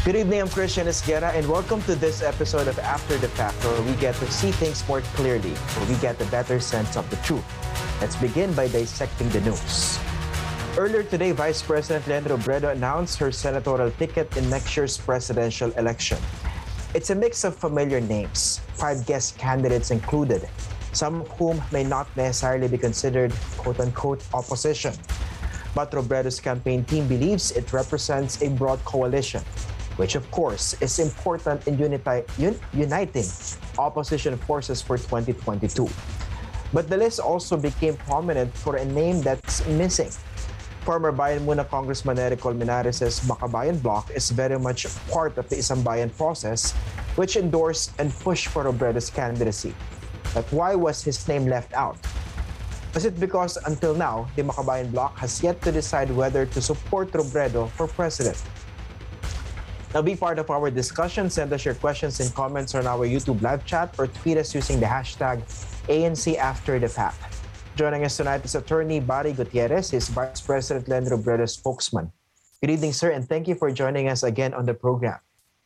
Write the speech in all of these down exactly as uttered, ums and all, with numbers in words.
Good evening, I'm Christian Esguerra, and welcome to this episode of After the Fact, where we get to see things more clearly, where we get a better sense of the truth. Let's begin by dissecting the news. Earlier today, Vice President Leni Robredo announced her senatorial ticket in next year's presidential election. It's a mix of familiar names, five guest candidates included, some of whom may not necessarily be considered quote-unquote opposition. But Robredo's campaign team believes it represents a broad coalition, which of course is important in uniti- un- uniting opposition forces for twenty twenty-two. But the list also became prominent for a name that's missing. Former Bayan Muna Congressman Eric Colmenares' Bakabayan bloc is very much part of the Isang Bayan process, which endorsed and pushed for Robredo's candidacy. But why was his name left out? Was it because until now, the Bakabayan bloc has yet to decide whether to support Robredo for president? Now, be part of our discussion. Send us your questions and comments on our YouTube live chat or tweet us using the hashtag A N C After the Fact. Joining us tonight is attorney Barry Gutierrez, his Vice President Leni Robredo's spokesman. Good evening, sir, and thank you for joining us again on the program.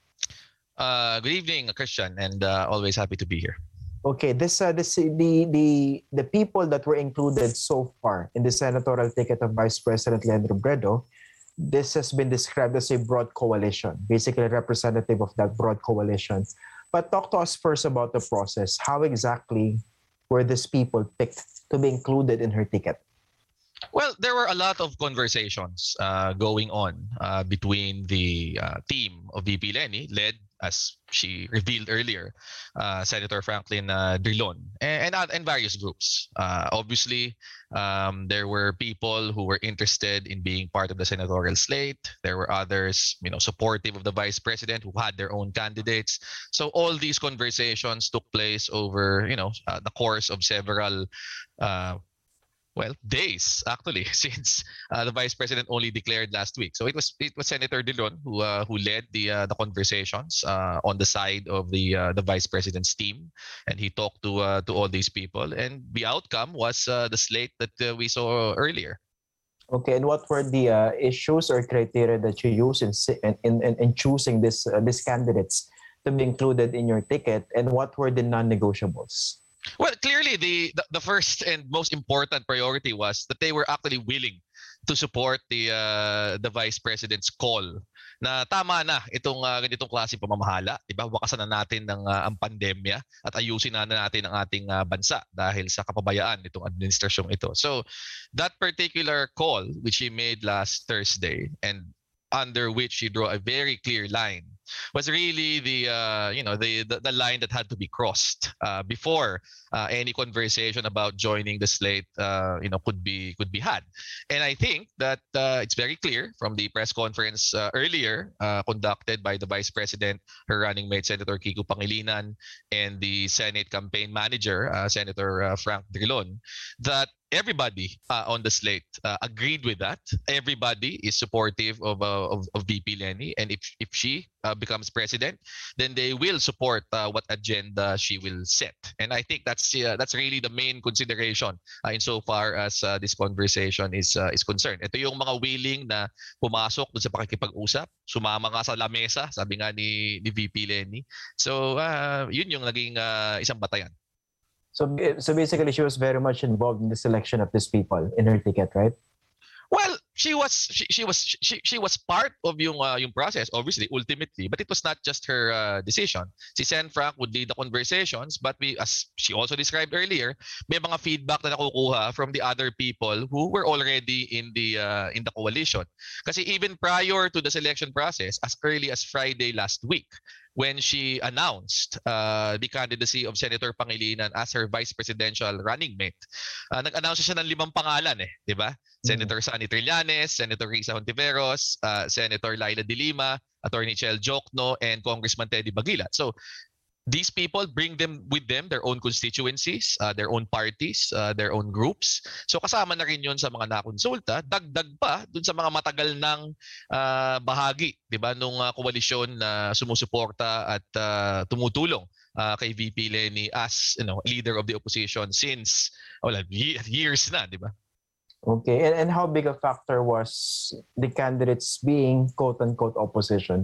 Uh, good evening, Christian, and uh, always happy to be here. Okay, this uh, this the the the people that were included so far in the senatorial ticket of Vice President Leni Robredo, this has been described as a broad coalition, basically representative of that broad coalition. But talk to us first about the process. How exactly were these people picked to be included in her ticket? Well, there were a lot of conversations uh, going on uh, between the uh, team of V P Leni, led, as she revealed earlier, uh, Senator Franklin uh, Drilon, and, and and various groups. Uh, obviously, um, there were people who were interested in being part of the senatorial slate. There were others, you know, supportive of the vice president who had their own candidates. So all these conversations took place over, you know, uh, the course of several. Uh, Well, days actually, since uh, the vice president only declared last week. So it was it was Senator Drilon who uh, who led the uh, the conversations uh, on the side of the uh, the vice president's team, and he talked to uh, to all these people, and the outcome was uh, the slate that uh, we saw earlier. Okay, and what were the uh, issues or criteria that you used in in in, in choosing this uh, these candidates to be included in your ticket, and what were the non-negotiables? Well, clearly the, the the first and most important priority was that they were actually willing to support the uh, the vice president's call na tama na itong uh, ganitong klase pamamahala, 'di ba? Wakasan na natin ng uh, ang pandemya at ayusin na natin ang ating uh, bansa dahil sa kapabayaan nitong administrasyong ito. So, that particular call which he made last Thursday, and under which he drew a very clear line, was really the uh, you know the, the the line that had to be crossed uh, before uh, any conversation about joining the slate uh, you know could be could be had. And I think that uh, it's very clear from the press conference uh, earlier uh, conducted by the vice president, her running mate Senator Kiko Pangilinan, and the Senate campaign manager uh, Senator uh, Frank Drilon, that everybody uh, on the slate uh, agreed with that. Everybody is supportive of uh, of, of V P Leni, and if if she uh, becomes president, then they will support uh, what agenda she will set. And I think that's uh, that's really the main consideration uh, insofar as uh, this conversation is uh, is concerned. Ito yung mga willing na pumasok dun sa pakikipag-usap, sumama nga sa lamesa, sabi nga ni, ni V P Leni. So uh, yun yung naging uh, isang batayan. So, so basically, she was very much involved in the selection of these people in her ticket, right? Well, she was she, she was she, she was part of yung uh, yung process, obviously, ultimately, but it was not just her uh, decision. Si Sen Frank would lead the conversations, but we, as she also described earlier, may mga feedback na nakukuha from the other people who were already in the uh, in the coalition. Kasi even prior to the selection process, as early as Friday last week, when she announced uh, the candidacy of Senator Pangilinan as her vice presidential running mate, uh, nag-announce siya ng limang pangalan eh, di ba? Senator Sonny Trillanes, Senator Risa Hontiveros, uh, Senator Laila De Lima, Attorney Chel Jokno, and Congressman Teddy Bagilat. So these people bring them with them their own constituencies, uh, their own parties, uh, their own groups. So kasama na rin yun sa mga nakonsulta, dagdag pa dun sa mga matagal ng uh, bahagi, 'di ba, nung uh, koalisyon na sumusuporta at uh, tumutulong uh, kay V P Leni as, you know, leader of the opposition since wala years na, 'di ba? Okay, and, and how big a factor was the candidates being quote-unquote opposition?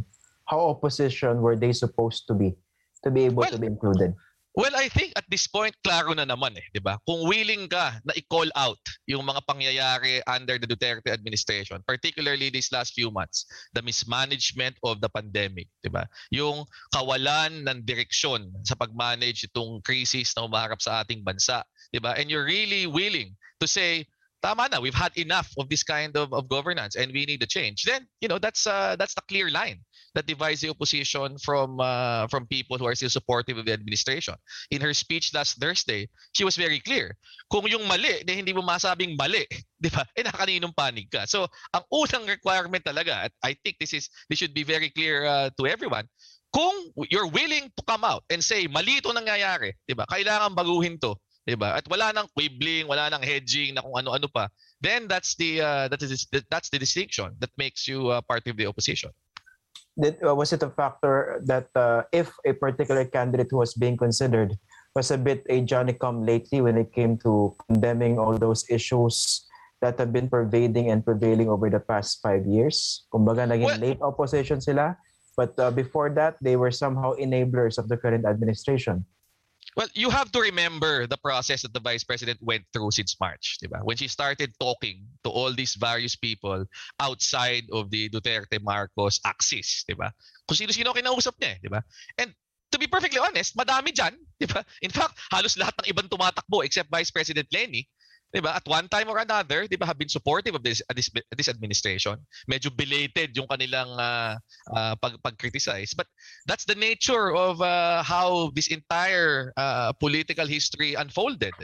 how opposition were they supposed to be to be able Well, to be included? Well, I think at this point, klaro na naman eh, di ba? Kung willing ka na i-call out yung mga pangyayari under the Duterte administration, particularly these last few months, the mismanagement of the pandemic, di ba? Yung kawalan ng direksyon sa pag-manage itong crisis na umaharap sa ating bansa, di ba? And you're really willing to say, tama na, we've had enough of this kind of, of governance and we need a change. Then, you know, that's uh, that's the clear line that divides the opposition from uh, from people who are still supportive of the administration. In her speech last Thursday, she was very clear. Kung yung mali, na hindi mo masabing mali, di ba? Eh nakaninong panig ka. So, ang unang requirement talaga, at I think this is this should be very clear uh, to everyone, kung you're willing to come out and say, mali ito nangyayari, di ba? Kailangan baguhin to, di ba? At wala nang quibbling, wala nang hedging, na kung ano-ano pa, then that's the uh, that is that's the distinction that makes you uh, part of the opposition. Did, uh, was it a factor that uh, if a particular candidate who was being considered was a bit a Johnny-come lately when it came to condemning all those issues that have been pervading and prevailing over the past five years? Kumbaga, naging Well, late opposition sila, but uh, before that, they were somehow enablers of the current administration. Well, you have to remember the process that the Vice President went through since March, di ba? When she started talking to all these various people outside of the Duterte Marcos axis, di ba? Kung sino-sino kinausap niya, eh, di ba? And to be perfectly honest, madami dyan, di ba? In fact, halos lahat ng ibang tumatakbo except Vice President Leni, di ba? At one time or another, di ba, have been supportive of this this, this administration. Medyo belated yung kanilang uh, uh, pag pag-criticize. But that's the nature of uh, how this entire uh, political history unfolded.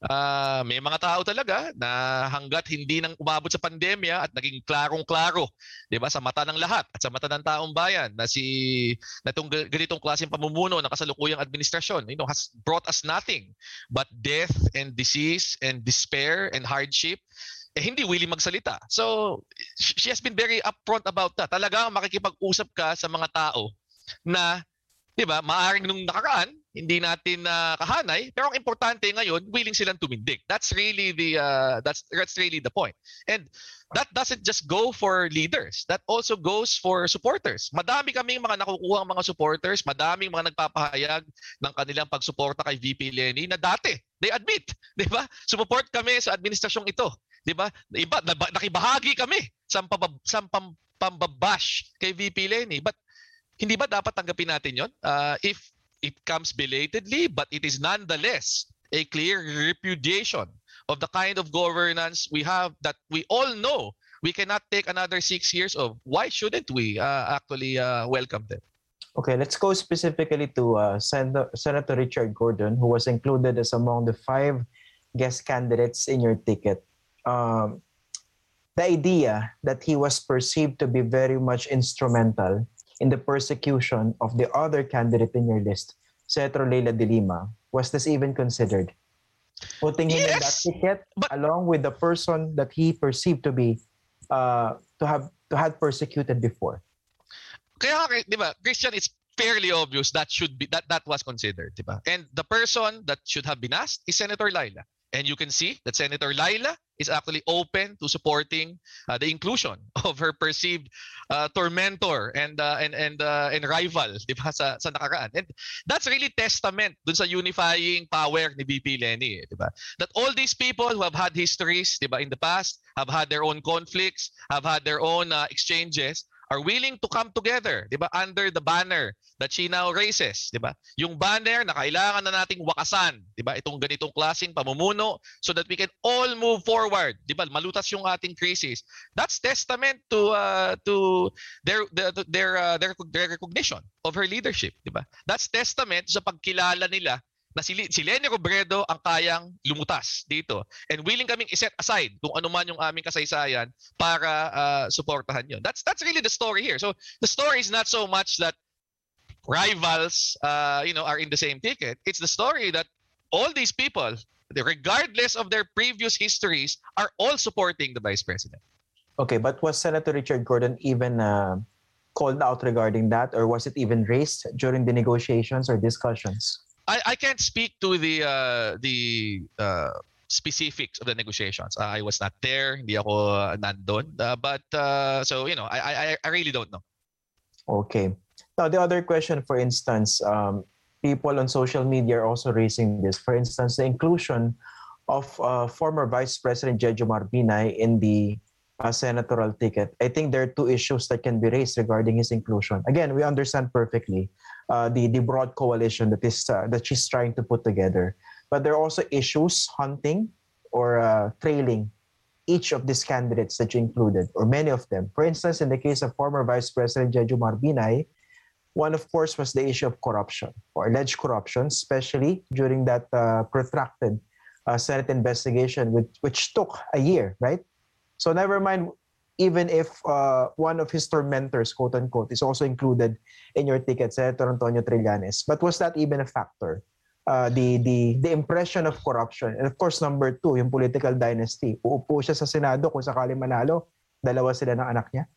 Uh, may mga tao talaga na hanggat hindi nang umabot sa pandemya at naging klarong-klaro, di ba, sa mata ng lahat at sa mata ng taong bayan na si na itong ganitong klaseng pamumuno ng kasalukuyang administrasyon, you know, has brought us nothing but death and disease and despair and hardship, eh hindi willing magsalita. So she has been very upfront about that. Talagang makikipag-usap ka sa mga tao na, di ba, maaring nung nakaraan hindi natin uh, kahanay, pero ang importante ngayon, willing silang tumindig. That's really the uh, that's that's really the point. And that doesn't just go for leaders. That also goes for supporters. Madami kaming mga nakukuha mga supporters, madaming mga nagpapahayag ng kanilang pagsuporta kay V P Leni na dati, they admit, 'di ba? Sumuport kami sa administrasyong ito, 'di ba? Iba nakibahagi kami sa pambab- sa pam- pambabash kay V P Leni. But hindi ba dapat tanggapin natin 'yon? Uh, if it comes belatedly, but it is nonetheless a clear repudiation of the kind of governance we have that we all know we cannot take another six years of. Why shouldn't we uh, actually uh, welcome them? Okay, let's go specifically to uh, Sen- Senator Richard Gordon, who was included as among the five guest candidates in your ticket. Um, the idea that he was perceived to be very much instrumental in the persecution of the other candidate in your list, Senator Leila de Lima, was this even considered? Putting him Yes, in that ticket but along with the person that he perceived to be uh, to have to have persecuted before. kaya di ba, Christian, it's fairly obvious that should be that that was considered, di ba? And the person that should have been asked is Senator Laila. And you can see that Senator Laila is actually open to supporting uh, the inclusion of her perceived uh, tormentor and uh, and and uh, and rival, di ba, sa sa nakaraan. And that's really testament dun sa unifying power ni V P Leni, di ba? That all these people who have had histories, di ba, in the past, have had their own conflicts, have had their own uh, exchanges, are willing to come together, 'di ba, under the banner that she now raises, 'di ba? Yung banner na kailangan na nating wakasan, 'di ba? Itong ganitong klaseng pamumuno so that we can all move forward, 'di ba? Malutas yung ating crisis. That's testament to uh, to their their their, uh, their their recognition of her leadership, 'di ba? That's testament sa pagkilala nila na si, si Leni Robredo ang kayang lumutas dito. And willing kaming iset aside kung ano man yung aming kasaysayan para uh, suportahan yun. That's that's really the story here. So the story is not so much that rivals uh, you know, are in the same ticket. It's the story that all these people, regardless of their previous histories, are all supporting the Vice President. Okay, but was Senator Richard Gordon even uh, called out regarding that, or was it even raised during the negotiations or discussions? I, I can't speak to the uh, the uh, specifics of the negotiations. Uh, I was not there, hindi ako uh, nandun. Uh, but uh, so you know, I, I I really don't know. Okay. Now, the other question, for instance, um, people on social media are also raising this. For instance, the inclusion of uh, former Vice President Jejomar Binay in the uh, senatorial ticket. I think there are two issues that can be raised regarding his inclusion. Again, we understand perfectly uh, the, the broad coalition that is uh, that she's trying to put together. But there are also issues hunting or uh, trailing each of these candidates that you included, or many of them. For instance, in the case of former Vice President Jejomar Binay, one, of course, was the issue of corruption or alleged corruption, especially during that uh, protracted uh, Senate investigation, which, which took a year, right? So never mind, even if uh, one of his tormentors, quote unquote, is also included in your ticket, Senator Antonio Trillanes. But was that even a factor? Uh, the, the, the impression of corruption. And of course, number two, yung political dynasty. Uupo siya sa Senado kung sakali manalo, dalawa sila ng anak niya.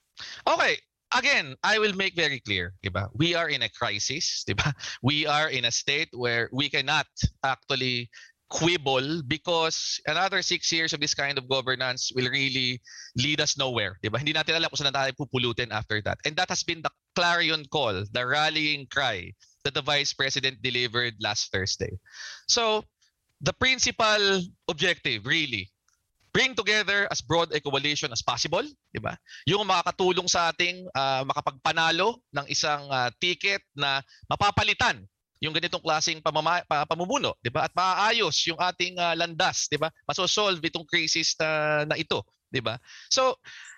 Okay. Again, I will make very clear, diba? We are in a crisis, diba? We are in a state where we cannot actually quibble because another six years of this kind of governance will really lead us nowhere, diba? Hindi natin alam kung saan tayo pupulutin after that. And that has been the clarion call, the rallying cry that the Vice President delivered last Thursday. So, the principal objective, really, bring together as broad a coalition as possible, di ba? Yung makakatulong sa ating uh, makapagpanalo ng isang uh, ticket na mapapalitan yung ganitong klaseng pamama, pamumuno, di ba? At maaayos yung ating uh, landas, di ba? Masosolve itong crisis na, na ito, di ba? So,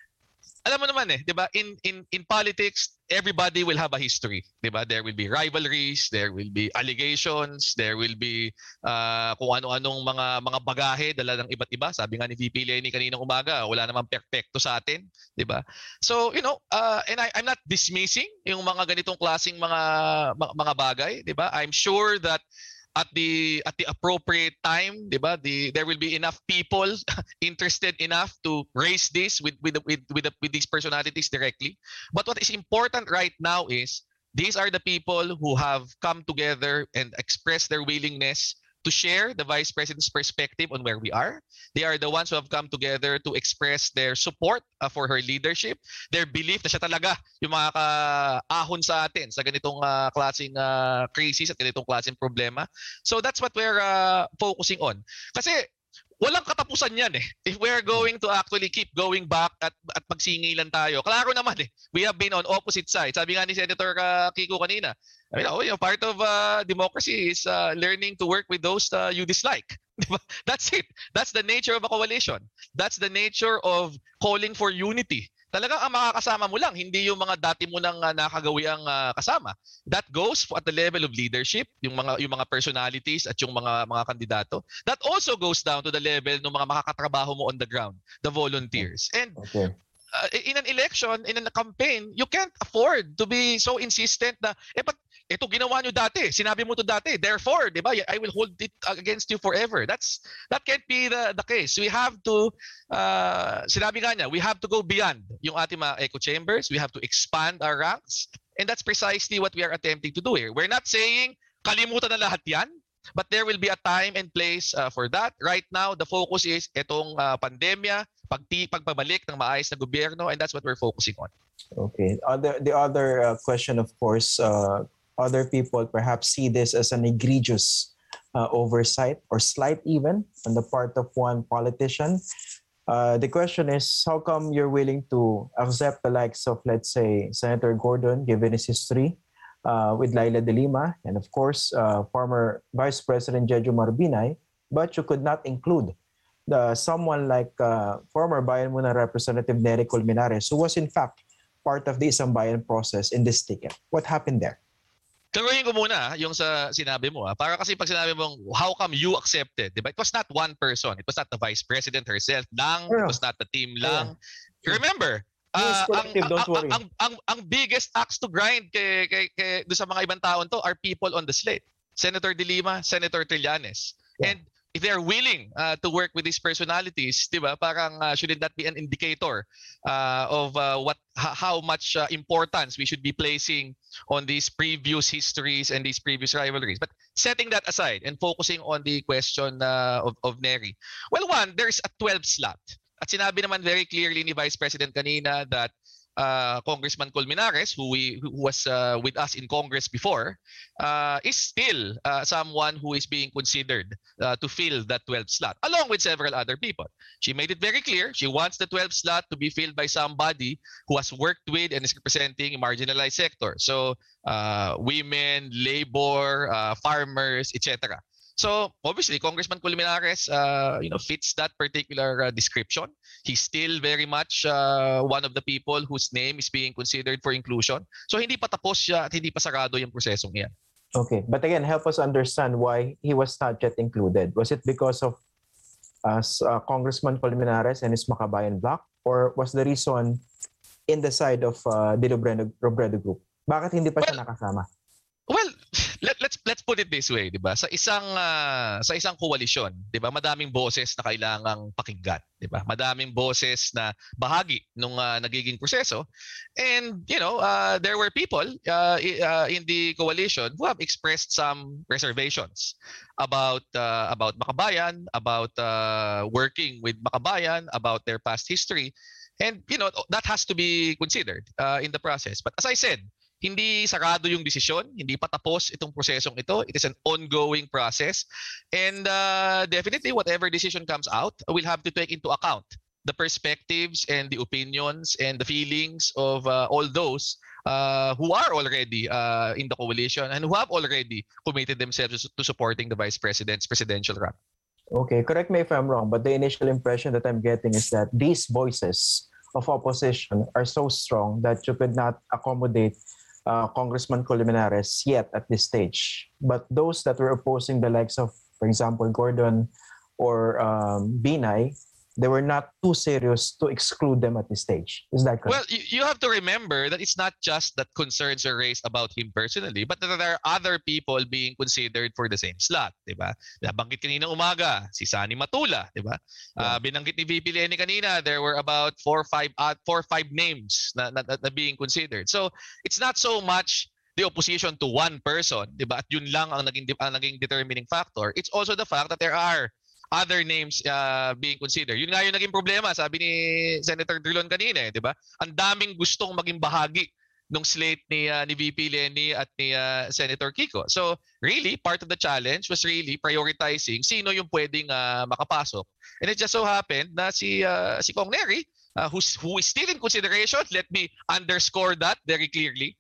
alam mo naman eh, 'di ba? In in in politics, everybody will have a history, 'di ba? There will be rivalries, there will be allegations, there will be uh, kung ano-anong mga mga bagahe dala ng iba't iba. Sabi nga ni V P Lenny kaninang umaga, wala namang perpekto sa atin, 'di ba? So, you know, uh, and I I'm not dismissing yung mga ganitong klaseng mga mga, mga bagay, 'di ba? I'm sure that at the at the appropriate time, diba? The there will be enough people interested enough to raise this with with with with, with these personalities directly. But what is important right now is these are the people who have come together and expressed their willingness to share the Vice President's perspective on where we are. They are the ones who have come together to express their support uh, for her leadership, their belief na siya talaga yung makakaahon sa atin sa ganitong uh, klaseng uh, crisis at ganitong klaseng problema. So that's what we're uh, focusing on. Kasi walang katapusan yan eh. If we're going to actually keep going back at, at magsingilan tayo, klaro naman eh. We have been on opposite sides. Sabi nga ni Senator uh, Kiko kanina, I mean, oh, you know, part of uh, democracy is uh, learning to work with those uh, you dislike. That's it. That's the nature of a coalition. That's the nature of calling for unity. Talagang ang makakasama mo lang, hindi yung mga dati mo nang uh, nakagawiang uh, kasama. That goes at the level of leadership, yung mga yung mga personalities at yung mga mga kandidato. That also goes down to the level ng mga makakatrabaho mo on the ground, the volunteers. And okay. uh, in an election, in a campaign, you can't afford to be so insistent na eh but ito ginawa nyo dati, sinabi mo to dati, therefore, di ba, I will hold it against you forever. That's that can't be the the case. We have to uh, sinabi nga niya, we have to go beyond yung ating mga echo chambers. We have to expand our ranks, and that's precisely what we are attempting to do here. We're not saying kalimutan na lahat yan, but there will be a time and place uh, for that. Right now, the focus is itong uh, pandemya, pagti pagpabalik ng maayos na gobyerno, and that's what we're focusing on. Okay. Other the other uh, question, of course. Uh, Other people perhaps see this as an egregious uh, oversight or slight even on the part of one politician. Uh, the question is, how come you're willing to accept the likes of, let's say, Senator Gordon, given his history uh, with Laila de Lima, and of course, uh, former Vice President Jejomar Binay, but you could not include the someone like uh, former Bayan Muna Representative Nery Colmenares, who was in fact part of the Isang Bayan process in this ticket. What happened there? Klaruhin ko muna yung sa sinabi mo. Ha? Para kasi pag sinabi mong, how come you accepted? Diba? It was not one person. It was not the Vice President herself lang. Yeah. It was not the team lang. Yeah. Remember, uh, ang, ang, ang, ang, ang, ang biggest axe to grind kay, kay, kay, doon sa mga ibang taon to are people on the slate. Senator De Lima, Senator Trillanes. Yeah. And if they are willing uh, to work with these personalities, diba, parang uh, shouldn't that be an indicator uh, of uh, what how much uh, importance we should be placing on these previous histories and these previous rivalries? But setting that aside and focusing on the question uh, of, of Nery. Well, one, there's a twelve slot. At sinabi naman very clearly ni Vice President kanina that uh, Congressman Colmenares, who we who was uh, with us in Congress before, uh, is still uh, someone who is being considered uh, to fill that twelfth slot, along with several other people. She made it very clear she wants the twelfth slot to be filled by somebody who has worked with and is representing a marginalized sector. So uh, women, labor, uh, farmers, et cetera. So obviously, Congressman Colmenares, uh, you know, fits that particular uh, description. He's still very much uh, one of the people whose name is being considered for inclusion. So hindi pa tapos siya at hindi pa sarado yung prosesong yan. Okay, but again, help us understand why he was not yet included. Was it because of uh, uh, Congressman Colmenares and his Makabayan bloc, or was the reason in the side of uh, the Robredo, Robredo group? Bakit hindi pa siya Well, nakasama? Well, let, let's let's put it this way, 'di ba? Sa isang uh, sa isang koalisyon, 'di ba? Madaming boses na kailangang pakinggan, 'di ba? Madaming boses na bahagi nung uh, nagiging proseso. And you know, uh, there were people uh, uh, in the coalition who have expressed some reservations about uh, about Makabayan, about uh, working with Makabayan, about their past history. And you know, that has to be considered uh, in the process. But as I said, hindi sarado yung desisyon, hindi pa tapos itong prosesong ito. It is an ongoing process. And uh, definitely, whatever decision comes out, we'll have to take into account the perspectives and the opinions and the feelings of uh, all those uh, who are already uh, in the coalition and who have already committed themselves to supporting the Vice President's presidential run. Okay, correct me if I'm wrong, but the initial impression that I'm getting is that these voices of opposition are so strong that you could not accommodate Uh, Congressman Colmenares yet at this stage. But those that were opposing the likes of, for example, Gordon or um, Binay, they were not too serious to exclude them at this stage. Is that correct? Well, you, you have to remember that it's not just that concerns are raised about him personally, but that there are other people being considered for the same slot, di ba? Nabanggit kanina umaga, si Sani Matula, di ba? Uh, binanggit ni V P Lenny kanina, there were about four or five, uh, four or five names na, na, na being considered. So, it's not so much the opposition to one person, di ba? At yun lang ang naging, ang naging determining factor. It's also the fact that there are other names uh, being considered. Yun nga yung naging problema, sabi ni Senator Drilon kanina, eh, di ba? Ang daming gustong maging bahagi nung slate ni uh, ni V P Lenny at ni uh, Senator Kiko. So, really, part of the challenge was really prioritizing sino yung pwedeng uh, makapasok. And it just so happened na si uh, si Kong Neri, uh, who's, who is still in consideration, let me underscore that very clearly,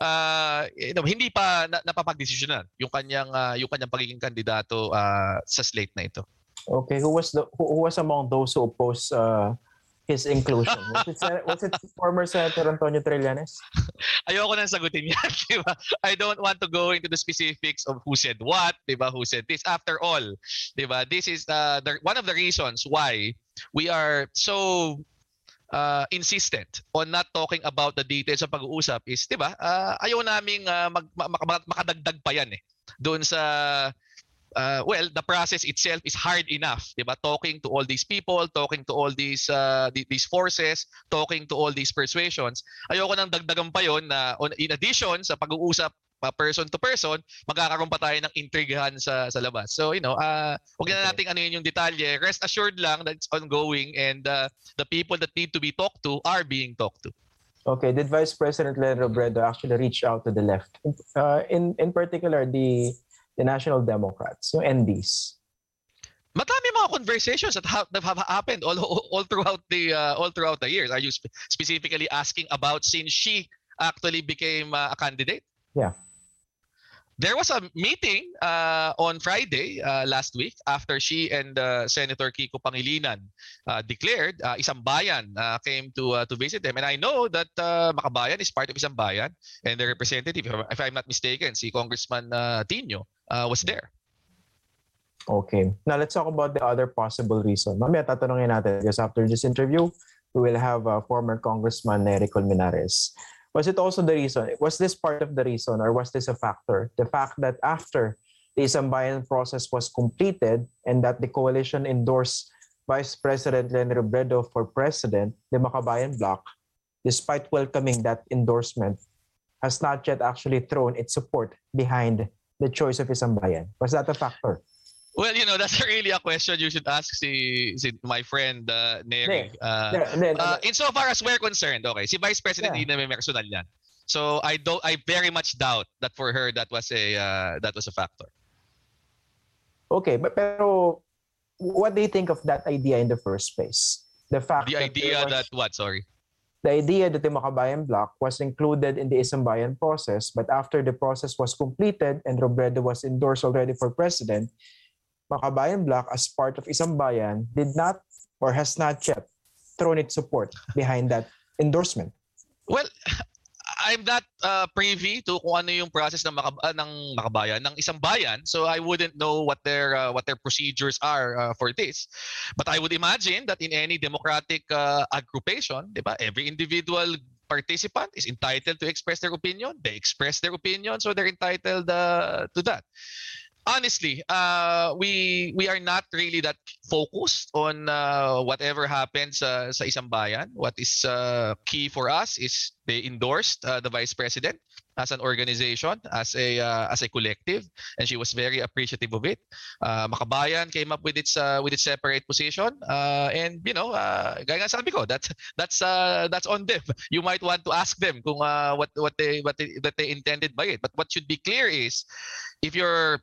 uh, you know, hindi pa na, napapagdesisyonan yung kanyang uh, yung kanyang pagiging kandidato uh, sa slate na ito. Okay, who was the who, who was among those who opposed uh, his inclusion? Was it, was it former Senator Antonio Trillanes? Ayoko nang sagutin yan, di ba? I don't want to go into the specifics of who said what, di ba? Who said this. After all, di ba? This is uh, the, one of the reasons why we are so uh, insistent on not talking about the details sa pag-uusap is, di ba? Uh, ayaw naming uh, mag, mag, mag, makadagdag pa yan eh. Doon sa Uh, well, the process itself is hard enough, diba? Talking to all these people, talking to all these uh, these forces, talking to all these persuasions. Ayoko nang dagdagan pa yon na on, in addition sa pag-uusap uh, person to person, magkakaroon pa tayo ng intrigahan sa sa labas. So, you know, uh, huwag na nating ano yun yung detalye. Rest assured lang that it's ongoing and uh, the people that need to be talked to are being talked to. Okay, did Vice President Len Robredo actually reach out to the left? Uh, in in particular, the the National Democrats, yung N Ds? Madami mga conversations that have, that have happened all, all throughout the uh, all throughout the years. Are you sp- specifically asking about since she actually became uh, a candidate? Yeah. There was a meeting uh, on Friday uh, last week after she and uh, Senator Kiko Pangilinan uh, declared uh, Isang Bayan uh, came to uh, to visit them. And I know that uh, Makabayan is part of Isang Bayan and the representative, if I'm not mistaken, si Congressman uh, Tino uh, was there. Okay. Now let's talk about the other possible reason. Mamaya tatanungin natin because after this interview, we will have uh, former Congressman Nery Colmenares. Was it also the reason? Was this part of the reason or was this a factor? The fact that after the Isang Bayan process was completed and that the coalition endorsed Vice President Len Robredo for president, the Makabayan bloc, despite welcoming that endorsement, has not yet actually thrown its support behind the choice of Isang Bayan. Was that a factor? Well, you know, that's really a question you should ask si, si my friend uh, Neri. Hindi. Uh, Hindi, hindi, uh, hindi. insofar as we're concerned, okay, si Vice President Yeah. hindi na may personal yan. So I don't, I very much doubt that for her that was a uh, that was a factor. Okay, but pero what do you think of that idea in the first place? The fact The that there idea was- that what? Sorry. the idea that the Makabayan block was included in the Isang-Bayan process, but after the process was completed and Robredo was endorsed already for president, Makabayan block as part of Isang-Bayan did not or has not yet thrown its support behind that endorsement. Well, I'm not uh, privy to kung ano yung process ng, makab- uh, ng makabayan ng isang bayan, so I wouldn't know what their uh, what their procedures are uh, for this. But I would imagine that in any democratic uh, aggregation, di ba, every individual participant is entitled to express their opinion. They express their opinion, so they're entitled uh, to that. Honestly, uh, we we are not really that focused on uh, whatever happens uh, sa isang bayan. What is uh, key for us is they endorsed uh, the vice president as an organization, as a uh, as a collective, and she was very appreciative of it. Uh, Makabayan came up with its uh, with its separate position, uh, and you know, uh, gaya nga sabi ko, that's that's uh, that's on them. You might want to ask them kung uh, what what they what they, that they intended by it. But what should be clear is, if you're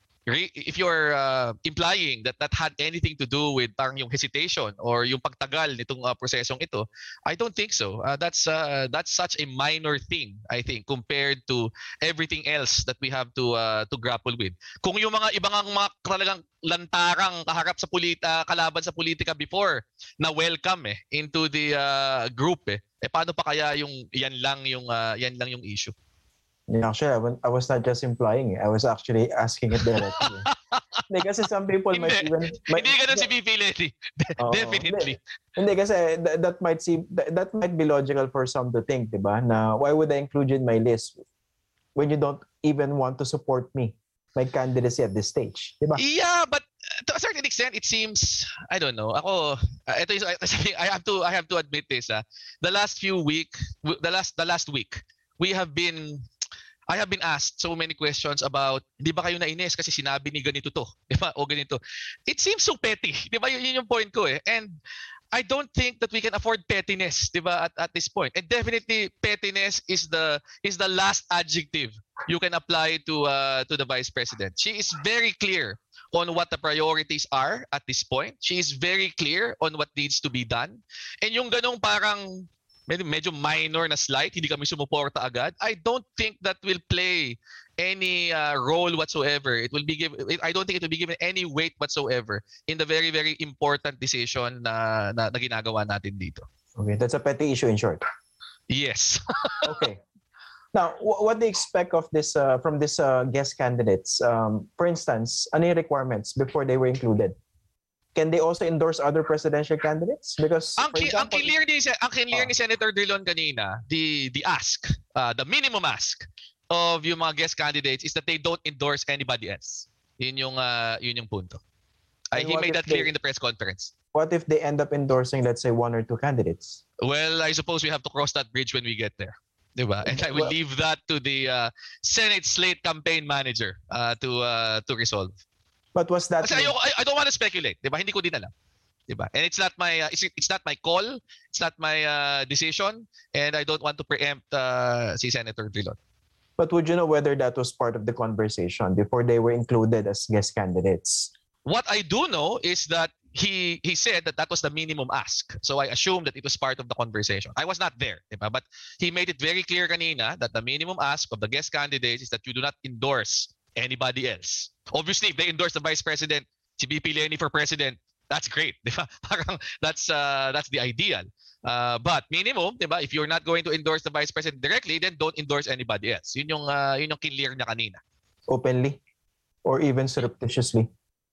if you're uh, implying that that had anything to do with parang yung hesitation or yung pagtagal nitong uh, prosesong ito, I don't think so. Uh, that's uh, that's such a minor thing, I think, compared to everything else that we have to uh, to grapple with. Kung yung mga ibang mga talagang lantarang kaharap sa politika, kalaban sa politika before na welcome eh into the uh, group eh, eh paano pa kaya yung yan lang yung uh, yan lang yung issue? Yeah, actually, I wa- I was not just implying it. I was actually asking it directly. Hindi, kasi some people might Hindi. even... Might, Hindi ganun si V P Lenny. Oo, Definitely. Hindi, hindi kasi th- that might seem that, that might be logical for some to think, 'di ba? Na why would I include you in my list when you don't even want to support me, my candidacy at this stage, 'di ba? Yeah, but to a certain extent, it seems, I don't know. Ako, uh, ito is, I have to, I have to admit this. Ah, the last few week, the last, the last week, we have been, I have been asked so many questions about, di ba kayo nainis kasi sinabi ni ganito to, di ba? O ganito. It seems so petty, di ba? Yun, yun yung point ko eh. And I don't think that we can afford pettiness, di ba? At, at this point. And definitely, pettiness is the is the last adjective you can apply to uh, to the vice president. She is very clear on what the priorities are at this point. She is very clear on what needs to be done. And yung ganong parang medyo, medyo minor na slight, hindi kami sumuporta agad, I don't think that will play any uh, role whatsoever. It will be given, I don't think it will be given any weight whatsoever in the very, very important decision na, na, na ginagawa natin dito. Okay, that's a petty issue in short. Yes. Okay. Now, wh- what do you expect of this uh, from these uh, guest candidates? Um, for instance, ano yung requirements before they were included? Can they also endorse other presidential candidates? Because ang, for ki- ang example, clear ni ang clear Ah. ni Senator Drilon kanina, the the ask, uh, the minimum ask of yung mga guest candidates is that they don't endorse anybody else. Yun yung uh, yun yung punto. Uh, And he what made if that clear they- in the press conference. what if they end up endorsing, let's say, one or two candidates? Well, I suppose we have to cross that bridge when we get there. Diba? And I will Well- leave that to the uh, Senate slate campaign manager uh, to uh, to resolve. But was that Kasi ayoko, I, I don't want to speculate, 'di ba? Hindi ko din alam. 'Di ba? And it's not my uh, it's, it's not my call, it's not my uh, decision, and I don't want to preempt uh, si Senator Drilon. But would you know whether that was part of the conversation before they were included as guest candidates? What I do know is that he he said that that was the minimum ask. So I assume that it was part of the conversation. I was not there, 'di ba? But he made it very clear kanina that the minimum ask of the guest candidates is that you do not endorse anybody else. Obviously, if they endorse the vice president, si V P Lenny for president, that's great, 'di ba? Parang that's uh, that's the ideal. Uh, but minimum, 'di ba? If you're not going to endorse the vice president directly, then don't endorse anybody else. Yun yung uh, yun yung clear niya kanina. Openly? Or even surreptitiously?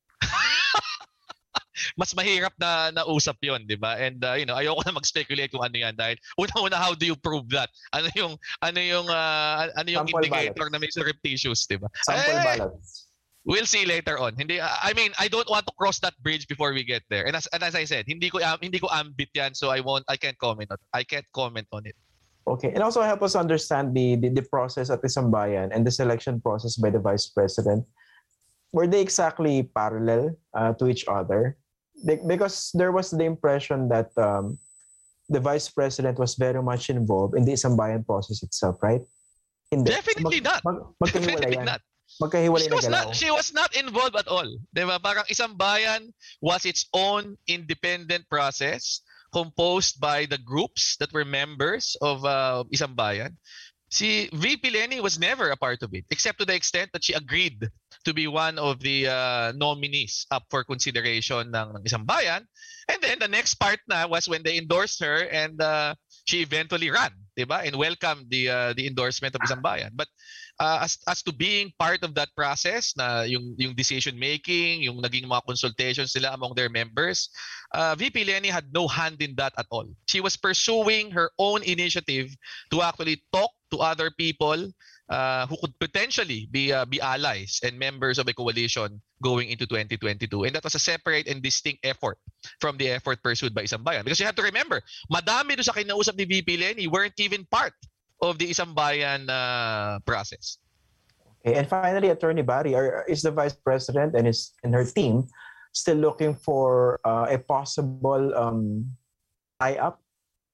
Mas mahirap na nausap 'yon, 'di ba? And uh, you know, ayoko na mag-speculate kung ano 'yan dahil una-una, how do you prove that? Ano yung ano yung uh, ano yung Sample indicator ballots. na may surreptitious, 'di ba? Sample Eh, ballots. We'll see later on. Hindi I mean, I don't want to cross that bridge before we get there. And as, and as I said, hindi ko um, hindi ko ambit 'yan, so I won't I can't comment on I can't comment on it. Okay. And also help us understand the, the, the process at Isang Bayan and the selection process by the vice president. were they exactly parallel uh, to each other? They, because there was the impression that um, the vice president was very much involved in the Isambayan process itself, right? Hindi. Definitely Mag, not. mag, magkahiwalay Definitely yan. not. Magkahiwalay She na was galaw. not she was not involved at all. 'Di ba? Parang Isang Bayan was its own independent process composed by the groups that were members of uh, Isang Bayan. Si V P Lenny was never a part of it, except to the extent that she agreed to be one of the uh, nominees up for consideration ng, ng Isang Bayan. And then the next part na was when they endorsed her and uh, she eventually ran, diba? And welcomed the uh, the endorsement of Isang Bayan. But uh, as as to being part of that process, na yung yung decision making, yung naging mga consultations nila among their members, uh, V P Lenny had no hand in that at all. She was pursuing her own initiative to actually talk to other people uh, who could potentially be uh, be allies and members of a coalition going into twenty twenty-two. And that was a separate and distinct effort from the effort pursued by Isang Bayan. Because you have to remember, madami doon sa kinausap ni V P Lenny weren't even part of the Isang Bayan uh, process. Okay. And finally, Attorney Barry, are, is the vice president and his and her team still looking for uh, a possible um, tie-up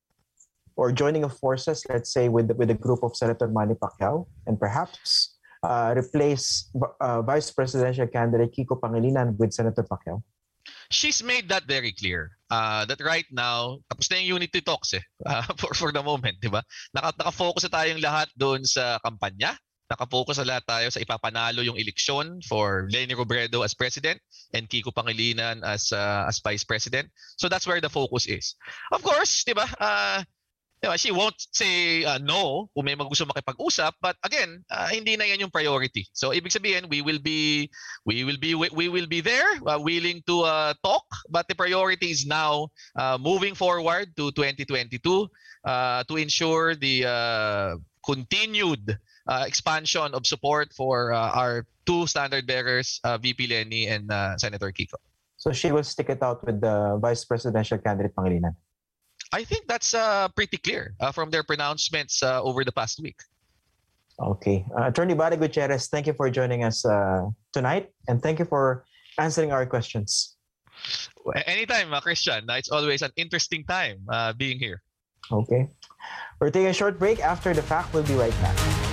or joining of forces, let's say, with the, with a group of Senator Manny Pacquiao, and perhaps uh, replace uh, Vice Presidential candidate Kiko Pangilinan with Senator Pacquiao? She's made that very clear uh, that right now, tapos na yung unity talks eh, uh, for, for the moment, di ba? Naka, naka-focus na tayong lahat doon sa kampanya. Naka-focus na lahat tayo sa ipapanalo yung eleksyon for Leni Robredo as president and Kiko Pangilinan as uh, as vice president. So that's where the focus is. Of course, di ba? Uh, Diba, she won't say uh, no kung may magusto makipag-usap, but again, uh, hindi na yan yung priority. So ibig sabihin, we will be we will be we will be there, uh, willing to uh, talk, but the priority is now uh, moving forward to twenty twenty-two uh, to ensure the uh, continued uh, expansion of support for uh, our two standard bearers, uh, V P Lenny and uh, Senator Kiko. So she will stick it out with the vice presidential candidate Pangilinan? I think that's uh, pretty clear uh, from their pronouncements uh, over the past week. Okay. Uh, Attorney Barry Gutierrez, thank you for joining us uh, tonight, and thank you for answering our questions. Anytime, uh, Christian. Uh, it's always an interesting time uh, being here. Okay. We're taking a short break. After the fact, we'll be right back.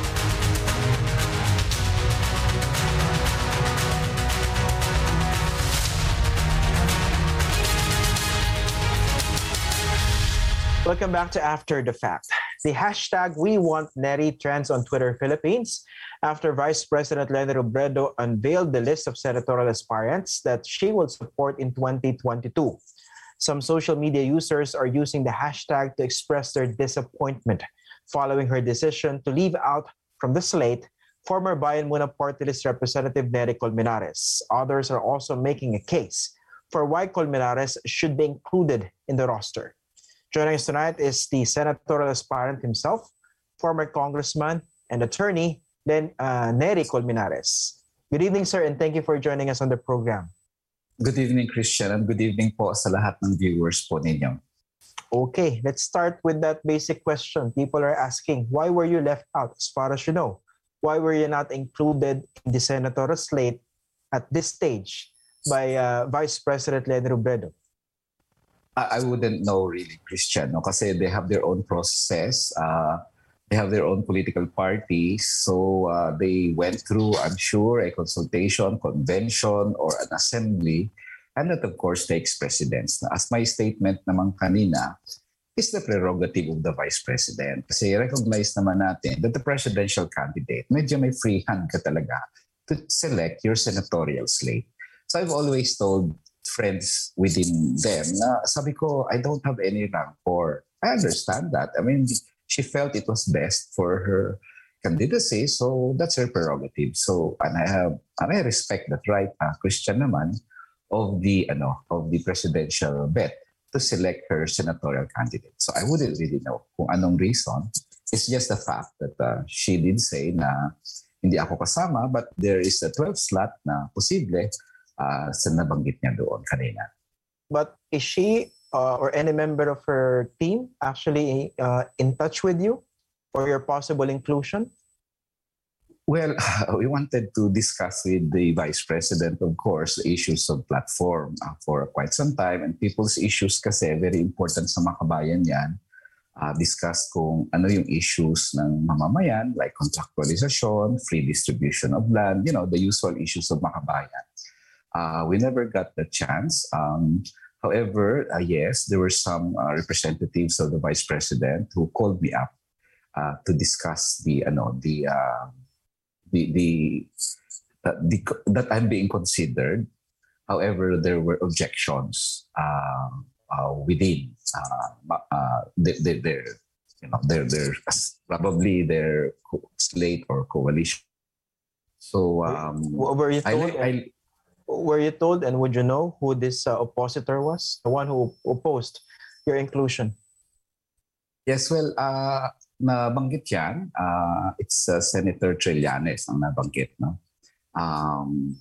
Welcome back to After the Fact. The hashtag We Want Neri trends on Twitter Philippines after Vice President Leni Robredo unveiled the list of senatorial aspirants that she will support in twenty twenty-two. Some social media users are using the hashtag to express their disappointment following her decision to leave out from the slate former Bayan Muna Party List Representative Neri Colmenares. Others are also making a case for why Colmenares should be included in the roster. Joining us tonight is the senatorial aspirant himself, former congressman and attorney, then uh, Neri Colmenares. Good evening, sir, and thank you for joining us on the program. Good evening, Christian, and good evening po sa lahat ng viewers po ninyo. Okay, let's start with that basic question. People are asking, why were you left out as far as you know? Why were you not included in the senatorial slate at this stage by uh, Vice President Leni Robredo? I, I wouldn't know really, Christian, no? Kasi they have their own process. Uh, they have their own political parties. So uh, they went through, I'm sure, a consultation, convention, or an assembly. And that, of course, takes precedence. As my statement naman kanina, is the prerogative of the Vice President. Kasi recognize naman natin that the presidential candidate, medyo may free hand ka talaga to select your senatorial slate. So I've always told friends within them na sabi ko, I don't have any rank for, I understand that. I mean, she felt it was best for her candidacy, so that's her prerogative. So, and I have, and I respect that right, uh, Christian naman, of the, ano, of the presidential bet to select her senatorial candidate. So I wouldn't really know kung anong reason. It's just the fact that uh, she did say na hindi ako kasama, but there is a twelfth slot na posible uh, sa nabanggit niya doon kanina. But is she uh, or any member of her team actually uh, in touch with you for your possible inclusion? Well, we wanted to discuss with the Vice President, of course, the issues of platform uh, for quite some time. And people's issues kasi very important sa makabayan yan. Uh, discuss kung ano yung issues ng mamamayan like contractualization, free distribution of land, you know, the usual issues of makabayan. Uh, we never got the chance. Um, however, uh, yes, there were some uh, representatives of the Vice President who called me up uh, to discuss the, ano, the... Uh, The, the, uh, the that I'm being considered. However, there were objections uh, uh, within uh, uh, their, their, you know, their, their probably their slate or coalition. So, um, were you told? I, I, were you told, and would you know who this uh, oppositor was? The one who opposed your inclusion? Yes, well, uh, nabanggit yan. Uh, it's uh, Senator Trillanes ang nabanggit. No? Um,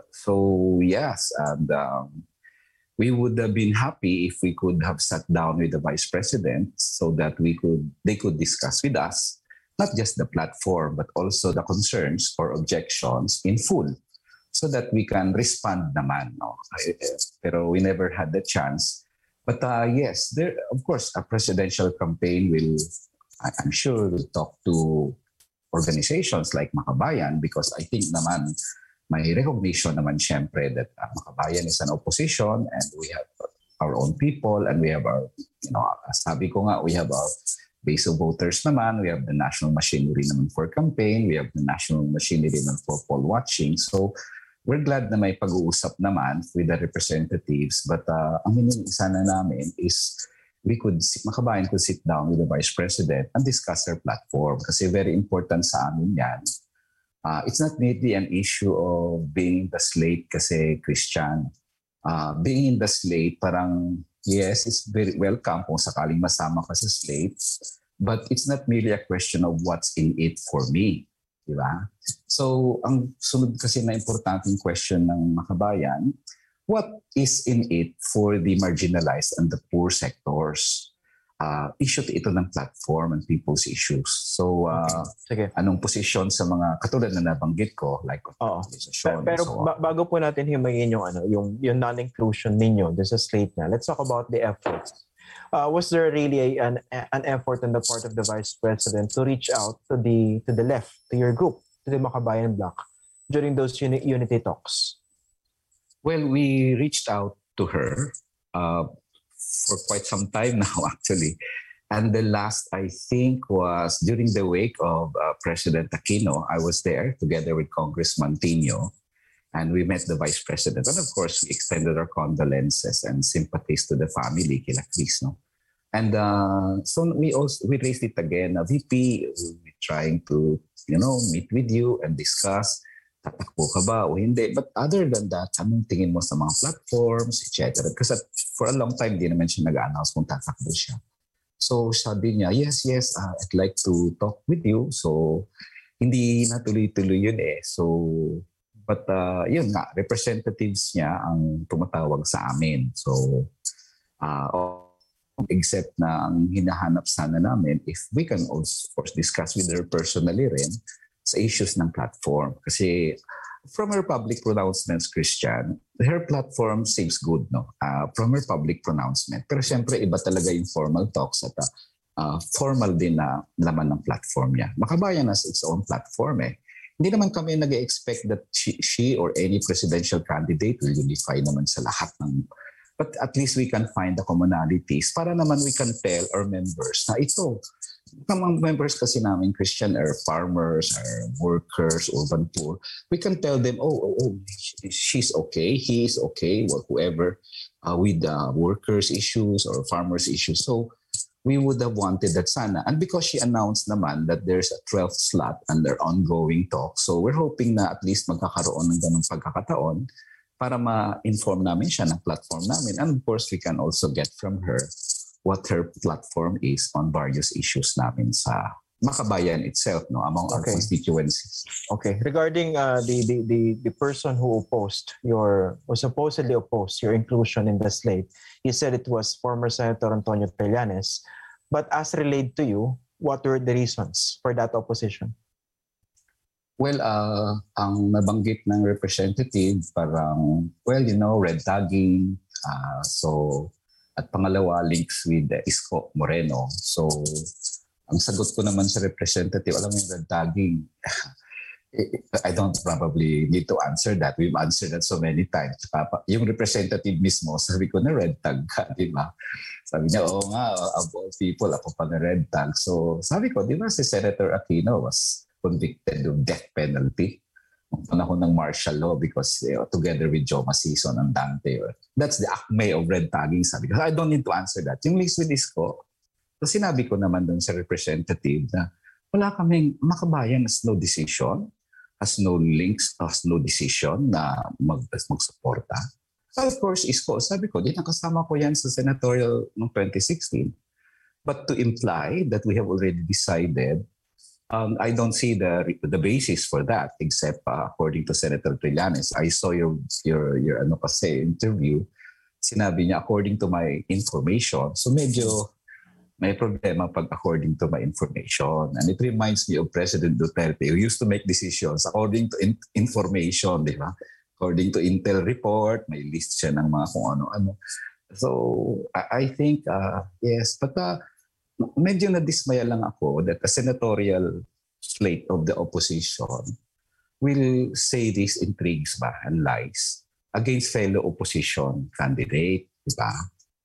so, yes, and um, we would have been happy if we could have sat down with the Vice President so that we could they could discuss with us not just the platform but also the concerns or objections in full so that we can respond naman. No? Pero we never had the chance. But uh, yes, there of course a presidential campaign will, I'm sure, will talk to organizations like Makabayan because I think naman may recognition naman syempre that uh, Makabayan is an opposition and we have our own people and we have our, you know, sabi ko nga, we have our base of voters naman, we have the national machinery naman for campaign, we have the national machinery naman for poll watching. So we're glad na may pag-uusap naman with the representatives but uh, ang hiningi sana namin is we could, Makabayan could sit down with the Vice President and discuss their platform kasi very important sa amin yan. Uh, it's not merely an issue of being the slate kasi Christian. Uh, being in the slate, parang yes, it's very welcome kung sakaling masama ka sa slate but it's not merely a question of what's in it for me. Diba? So, ang sunod kasi na importanteng question ng Makabayan, what is in it for the marginalized and the poor sectors? Uh, issue ito ng platform and people's issues. So, uh, Sige. anong posisyon sa mga katulad na nabanggit ko, like organization? Pero so ba- bago po natin himagin yung, ano, yung, yung non-inclusion ninyo, this is slate na, let's talk about the efforts. Uh, was there really a, an, an effort on the part of the Vice President to reach out to the to the left, to your group, to the Makabayan Bloc during those uni- unity talks? Well, we reached out to her uh, for quite some time now, actually. And the last, I think, was during the wake of uh, President Aquino. I was there together with Congressman Tino, and we met the Vice President. And of course, we extended our condolences and sympathies to the family, kila Chris, no? And uh, so we also we raised it again. Uh, V P, we're trying to, you know, meet with you and discuss. Tatakbo ka ba o hindi? But other than that, anong tingin mo sa mga platforms, et cetera. Kasi for a long time, di naman siya nag-announce kung tatakbo siya. So sabi niya, yes, yes, uh, I'd like to talk with you. So hindi natuloy-tuloy yun eh. So, but uh, yun nga, representatives niya ang tumatawag sa amin. So, uh, except na ang hinahanap sana namin, if we can also, of course, discuss with her personally rin, sa issues ng platform. Kasi from her public pronouncements, Christian, her platform seems good, no? Uh, from her public pronouncement. Pero siyempre, iba talaga yung formal talks at uh, formal din na laman ng platform niya. Makabayan has its own platform eh. Hindi naman kami nag-expect that she, she or any presidential candidate will unify naman sa lahat ng... But at least we can find the commonalities para naman we can tell our members na ito, mga members kasi namin, Christian, are farmers, are workers, urban poor. We can tell them, oh, oh, oh she's okay, he is okay, or whoever, uh, with uh, workers' issues or farmers' issues. So we would have wanted that sana. And because she announced naman that there's a twelfth slot under ongoing talks, so we're hoping na at least magkakaroon ng ganung pagkakataon para ma-inform namin siya ng platform namin. And of course, we can also get from her what her platform is on various issues namin sa Makabayan itself, no, among okay. our constituencies. Okay. Regarding uh, the, the the the person who opposed your, or supposedly opposed your inclusion in the slate, you said it was former Senator Antonio Trillanes. But as relayed to you, what were the reasons for that opposition? Well, uh, ang nabanggit ng representative parang, well, you know, red tagging. Uh, so, at pangalawa, links with uh, Isko Moreno. So, ang sagot ko naman sa representative, alam mo yung red tagging, I don't probably need to answer that. We've answered that so many times. Saka, yung representative mismo, sabi ko na red tag ka, di ba? Sabi niya, oo nga, of all people, ako pa na red tag. So sabi ko, di ba si Senator Aquino was convicted of death penalty noong panahon ng martial law because uh, together with Joe Masison and Dante. That's the acme of red tagging, sabi ko. I don't need to answer that. Yung links with Isko, so sinabi ko naman dun sa representative na wala kaming makabayan as no decision, has no links, has no decision na mag, magsuporta. So of course, Isko, sabi ko, di nakasama ko yan sa senatorial noong twenty sixteen. But to imply that we have already decided, um, I don't see the the basis for that except uh, according to Senator Trillanes. I saw your your your ano kasi interview. Sinabi niya according to my information. So medyo may problema pag according to my information. And it reminds me of President Duterte who used to make decisions according to in- information, di ba? According to Intel report, may list siya ng mga kung ano-ano. So, I, I think, uh, yes, but uh, medyo nadismaya lang ako that a senatorial slate of the opposition will say these intrigues ba and lies against fellow opposition candidate, di ba?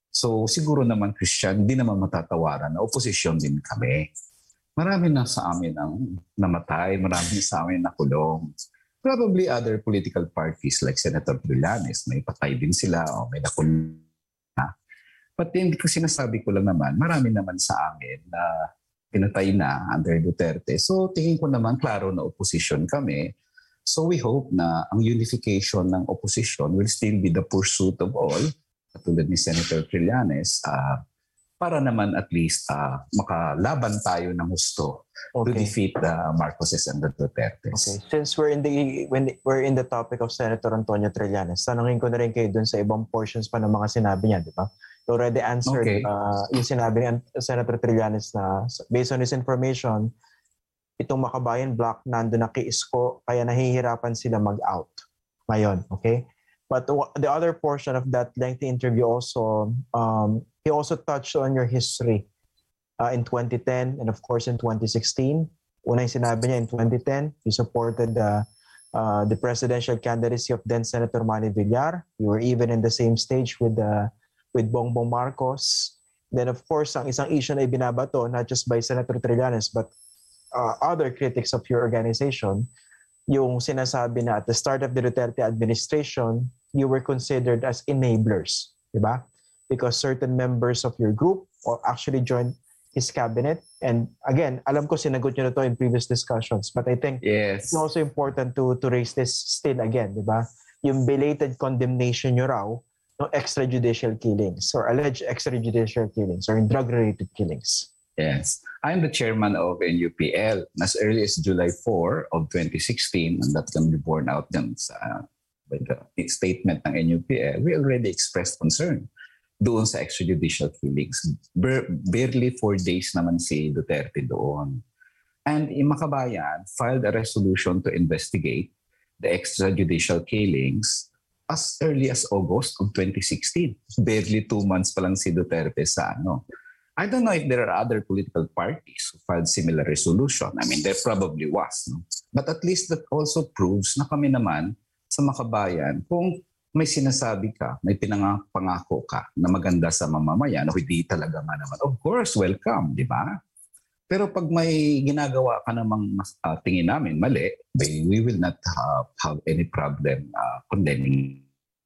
So siguro naman, Christian, hindi naman matatawaran na opposition din kami. Marami na sa amin ang namatay, marami sa amin nakulong. Probably other political parties like Senator Trillanes, may patay din sila o may nakulong na. But hindi ko sinasabi ko lang naman, marami naman sa amin na pinatay na under Duterte. So tingin ko naman, klaro na opposition kami. So we hope na ang unification ng opposition will still be the pursuit of all, katulad ni Senator Trillanes, uh, para naman at least uh, makalaban tayo ng gusto okay. to defeat the Marcoses and the Dutertes. Okay. Since we're in the when we're in the topic of Senator Antonio Trillanes, tanungin ko na rin kayo dun sa ibang portions pa ng mga sinabi niya, di ba? You already answered okay. uh, yung sinabi ni Senator Trillanes na based on his information, itong Makabayan block nando na kay Isko, kaya nahihirapan sila mag-out ngayon, okay? But the other portion of that lengthy interview also, um, he also touched on your history uh, in twenty ten and of course in twenty sixteen. Una yung sinabi niya in twenty ten, you supported the, uh, the presidential candidacy of then Senator Manny Villar. You were even in the same stage with uh, with Bongbong Marcos. Then of course, ang isang issue na ibinabato, not just by Senator Trillanes, but uh, other critics of your organization, yung sinasabi na at the start of the Duterte administration, you were considered as enablers, di ba? Because certain members of your group or actually joined his cabinet. And again, alam ko sinagot nyo na to in previous discussions, but I think yes. it's also important to to raise this still again, di ba? Yung belated condemnation nyo raw ng extrajudicial killings or alleged extrajudicial killings or in drug-related killings. Yes. I'm the chairman of N U P L. As early as July fourth of twenty sixteen, and that can be borne out dyan sa by the statement ng N U P L, we already expressed concern doon sa extrajudicial killings. Bar- barely four days naman si Duterte doon. And in Makabayan, filed a resolution to investigate the extrajudicial killings as early as August of twenty sixteen. Barely two months pa lang si Duterte sa ano. I don't know if there are other political parties who filed similar resolution. I mean, there probably was. No? But at least that also proves na kami naman sa Makabayan, kung may sinasabi ka, may pinangako ka na maganda sa mamamayan, o hindi talaga nga naman, of course, welcome, di ba? Pero pag may ginagawa ka namang uh, tingin namin mali, we will not have, have any problem uh, condemning.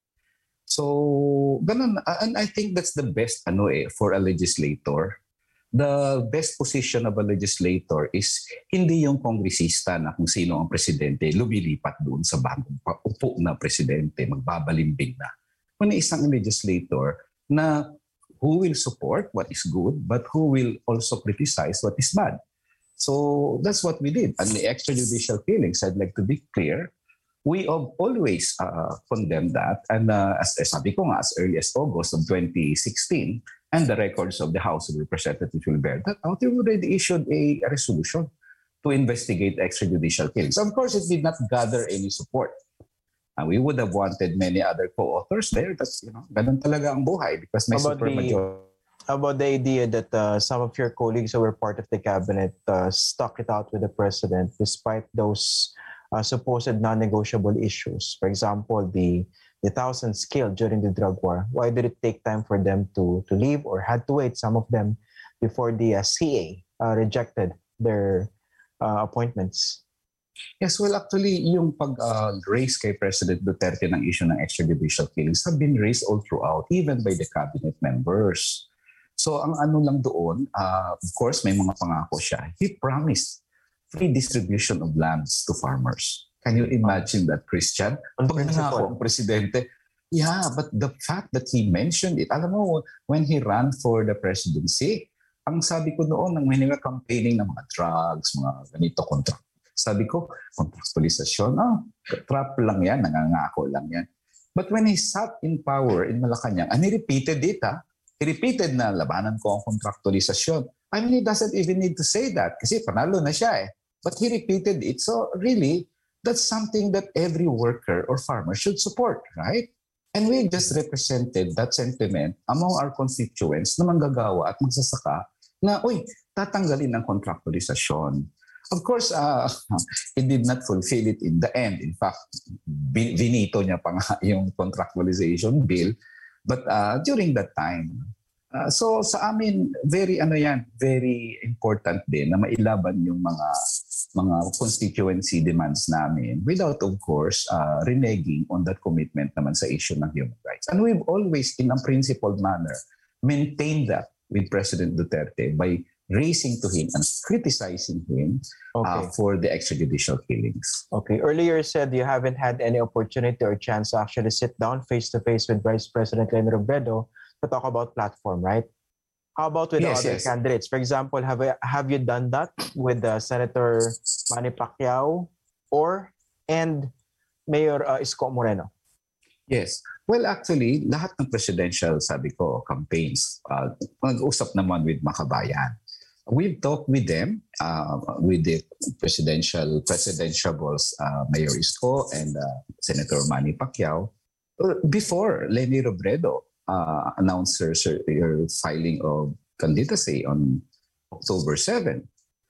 So, ganun. And I think that's the best ano eh, for a legislator. The best position of a legislator is hindi yung kongresista na kung sino ang presidente, lumilipat doon sa bagong upo na presidente, magbabalimbing na. Kundi isang legislator na who will support what is good, but who will also criticize what is bad. So, that's what we did. And the extrajudicial killings, I'd like to be clear, we have always uh, condemned that. And uh, as, as sabi ko nga, as early as August of twenty sixteen, and the records of the House of Representatives will bear that out, we already issued a, a resolution to investigate extrajudicial killings. Of course, it did not gather any support. Uh, we would have wanted many other co-authors there, but you know, ganun talaga ang buhay because may How about the- supermajority. How about the idea that uh, some of your colleagues who were part of the cabinet uh, stuck it out with the president despite those uh, supposed non-negotiable issues? For example, the the thousands killed during the drug war. Why did it take time for them to to leave or had to wait, some of them, before the uh, C A uh, rejected their uh, appointments? Yes, well, actually, yung pag-raise uh, kay President Duterte ng issue ng extrajudicial killings have been raised all throughout, even by the cabinet members. So ang ano lang doon, uh, of course, may mga pangako siya. He promised free distribution of lands to farmers. Can you imagine that, Christian? On Pag principle. nangako ang presidente, yeah, but the fact that he mentioned it, alam mo, when he ran for the presidency, ang sabi ko noon, nang may mga campaigning ng mga drugs, mga ganito, contract. Sabi ko, contractualization, ah, trap lang yan, nangangako lang yan. But when he sat in power in Malacanang, and he repeated it, ha? He repeated na labanan ko ang contractualization. I mean, he doesn't even need to say that kasi panalo na siya eh. But he repeated it. So really, that's something that every worker or farmer should support, right? And we just represented that sentiment among our constituents na manggagawa at magsasaka na, uy, tatanggalin ang contractualization. Of course, uh, he did not fulfill it in the end. In fact, binito niya pa nga yung contractualization bill. But uh, during that time, uh, so sa amin, very ano yan, very important din na mailaban yung mga mga constituency demands namin without, of course, uh, reneging on that commitment naman sa issue ng human rights. And we've always, in a principled manner, maintained that with President Duterte by raising to him and criticizing him Okay. uh, for the extrajudicial killings. Okay. Earlier you said you haven't had any opportunity or chance to actually sit down face-to-face with Vice President Leni Robredo to talk about platform, right? How about with Yes, other yes. candidates? For example, have you, have you done that with uh, Senator Manny Pacquiao or and Mayor uh, Isko Moreno? Yes. Well, actually, lahat ng presidential, sabi ko, campaigns, uh, mag-usap naman with Makabayan. We've talked with them, uh, with the presidential, presidentiables, uh, Mayor Isko and uh, Senator Manny Pacquiao, uh, before Leni Robredo uh, announced her, her filing of candidacy on October seventh.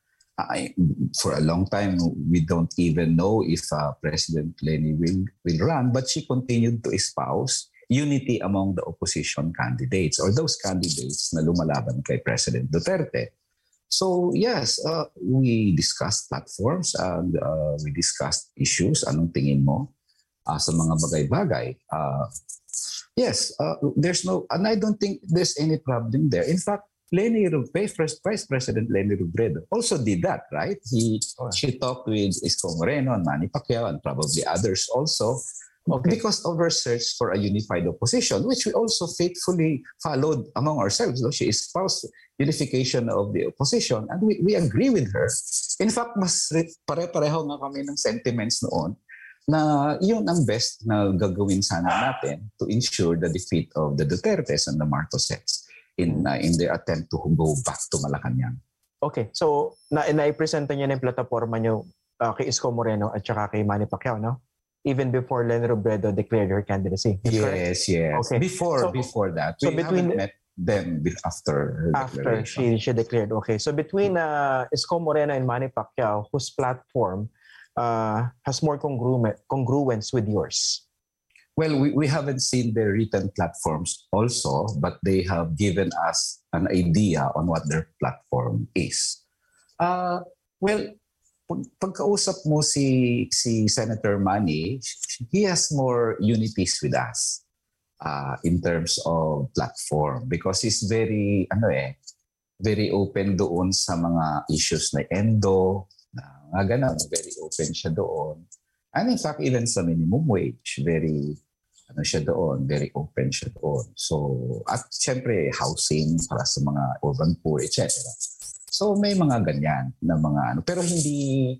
I, for a long time, we don't even know if uh, President Leni will, will run, but she continued to espouse unity among the opposition candidates or those candidates na lumalaban kay President Duterte. So yes, uh, we discussed platforms and uh, we discussed issues. Anong tingin mo uh, sa mga bagay-bagay? Uh, yes, uh, there's no, and I don't think there's any problem there. In fact, Leni Vice Vice President Leni Robredo also did that, right? He she talked with Isko Moreno and Manny Pacquiao and probably others also. Okay. Because of her search for a unified opposition, which we also faithfully followed among ourselves. No? She espoused unification of the opposition and we, we agree with her. In fact, mas pare-pareho nga kami ng sentiments noon na yun ang best na gagawin sana natin to ensure the defeat of the Dutertes and the Marcoses in, uh, in their attempt to go back to Malacanang. Okay, so na na-presenta niyo na yung plataforma niyo uh, kay Isko Moreno at saka kay Manny Pacquiao, no? Even before Leni Robredo declared her candidacy. Yes, correct? yes. Okay. Before So- before that, so we between- haven't met them be- after her After declaration. she she declared. Okay, so between uh, Isko Moreno and Manny Pacquiao, whose platform uh, has more congruent congruence with yours? Well, we, we haven't seen their written platforms also, but they have given us an idea on what their platform is. Uh, well, pag, pagkausap mo si, si Senator Manny, he has more unities with us uh, in terms of platform because he's very, ano eh, very open doon sa mga issues na endo, na nga ganun, very open siya doon. And in fact, even sa minimum wage, very, ano siya doon, very open siya doon. So, at syempre, housing para sa mga urban poor, et cetera. So, may mga ganyan na mga ano. Pero hindi,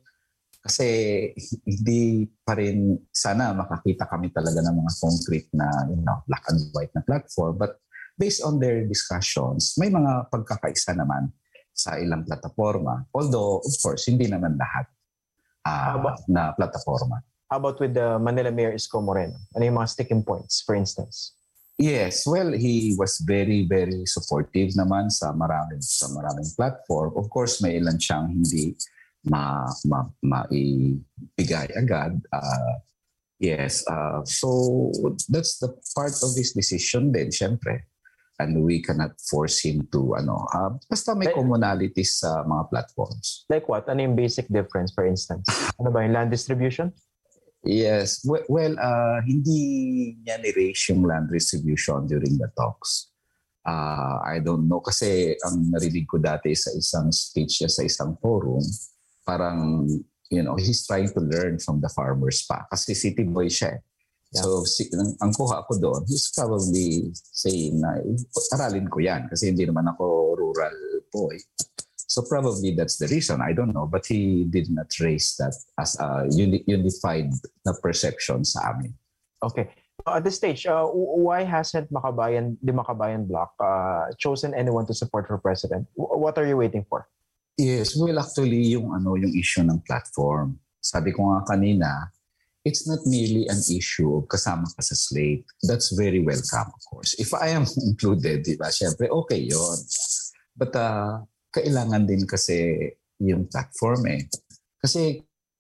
kasi hindi pa rin, sana makakita kami talaga ng mga concrete na, you know, black and white na platform. But based on their discussions, may mga pagkakaisa naman sa ilang plataforma. Although, of course, hindi naman lahat uh, about, na plataforma. How about with the Manila Mayor Isko Moreno? Ano yung mga sticking points, for instance? Yes, well, he was very, very supportive naman sa maraming, sa maraming platform. Of course, may ilan siyang hindi ma, ma, maibigay agad. Uh, yes, uh, so that's the part of his decision din, syempre. And we cannot force him to, ano, uh, basta may commonalities sa mga platforms. Like what? Ano yung basic difference, for instance? Ano ba yung land distribution? Yes. Well, well uh, hindi niya ni-raise yung land distribution during the talks. Uh, I don't know. Kasi ang narinig ko dati sa isang speech sa isang forum, parang, you know, he's trying to learn from the farmers pa. Kasi city boy siya eh. Yeah. So, si, ang, ang kuha ko doon, he's probably saying na, aralin ko yan kasi hindi naman ako rural boy. So probably that's the reason. I don't know. But he did not raise that as a uni- unified na perception sa amin. Okay. At this stage, uh, why hasn't Makabayan, the Makabayan Bloc uh, chosen anyone to support for president? What are you waiting for? Yes. Well, actually, yung, ano, yung issue ng platform. Sabi ko nga kanina, it's not merely an issue of kasama ka sa slate. That's very welcome, of course. If I am included, di ba? Siyempre, okay yon. But uh, kailangan din kasi yung platform eh. Kasi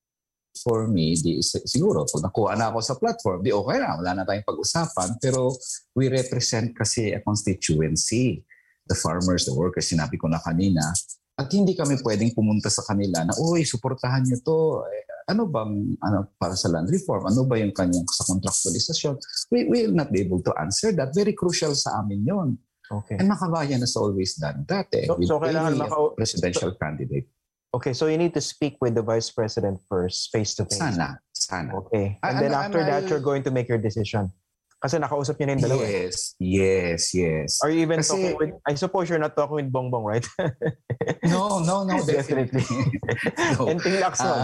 for me, di, siguro, pag nakuha na ako sa platform, di okay na, wala na tayong pag-usapan. Pero we represent kasi a constituency. The farmers, the workers, sinabi ko na kanina. At hindi kami pwedeng pumunta sa kanila na, uy, suportahan niyo to. Ano bang ano para sa land reform? Ano ba yung kanyang sa contractualization? We, we will not be able to answer that. Very crucial sa amin yon. Okay. And Makabayan has always done that eh, so, with so kailangan any maka- presidential so, candidate. Okay, so you need to speak with the vice president first, face-to-face. Sana, sana. Okay. And I, then ano, after ano, that, I'll... you're going to make your decision. Kasi nakausap niyo na yung dalawa. Yes, yes, yes. Are you even Kasi, talking with, I suppose you're not talking with Bongbong, right? no, no, no, definitely. no. And Tinglax uh,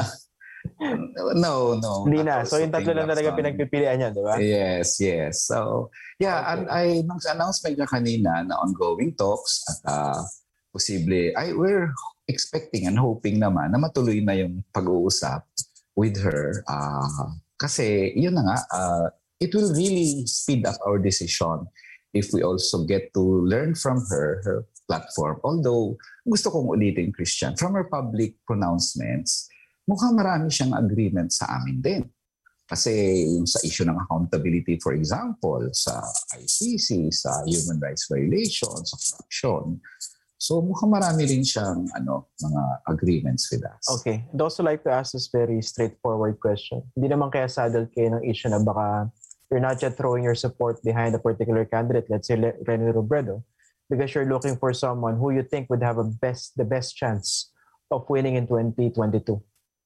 no, no. Hindi na. So yung tatlo lang talaga pinagpipilian niya, di ba? Yes, yes. So, yeah, okay. And I, nung announcement niya kanina na ongoing talks at uh, posible, I, we're expecting and hoping naman na matuloy na yung pag-uusap with her. Uh, kasi, yun na nga, uh, it will really speed up our decision if we also get to learn from her, her platform. Although, gusto kong ulitin, Christian, from her public pronouncements, mukhang marami siyang agreement sa amin din. Kasi yung sa issue ng accountability, for example, sa I C C, sa human rights violations, sa corruption. So mukhang marami rin siyang ano, mga agreements with us. Okay. I'd also like to ask this very straightforward question. Hindi naman kaya saddled kayo ng issue na baka you're not yet throwing your support behind a particular candidate, let's say Rene Robredo, because you're looking for someone who you think would have a best the best chance of winning in twenty twenty-two.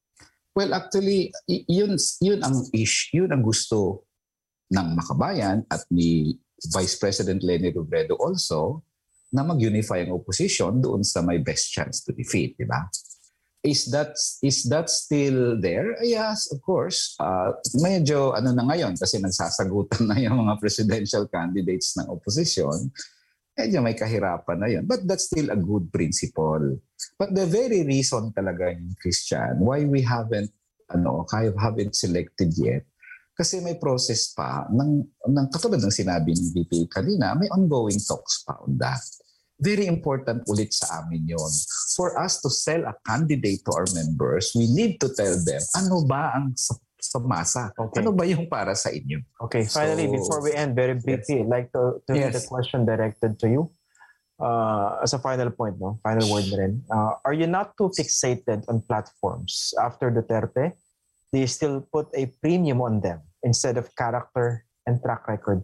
Well, actually, yun, yun ang ish, yun ang gusto ng Makabayan at ni Vice President Leni Robredo also na mag-unify ang opposition doon sa may best chance to defeat, di ba? Is that is that still there? Yes, of course. Uh, medyo ano na ngayon kasi nagsasagutan na yung mga presidential candidates ng opposition. Medyo may kahirapan na yun. But that's still a good principle. But the very reason talaga yung Christian, why we haven't, ano, haven't selected yet, kasi may process pa, ng, ng, katulad ng sinabi ni V P kanina, may ongoing talks pa on that. Very important ulit sa amin yon. For us to sell a candidate to our members, we need to tell them, ano ba ang sa, sa masa? Okay. Ano ba yung para sa inyo? Okay, finally, so, before we end, very briefly, yes. I'd like to, to yes. read a question directed to you. Uh, as a final point, no? Final word na rin. Uh, are you not too fixated on platforms after Duterte? Do you still put a premium on them instead of character and track record?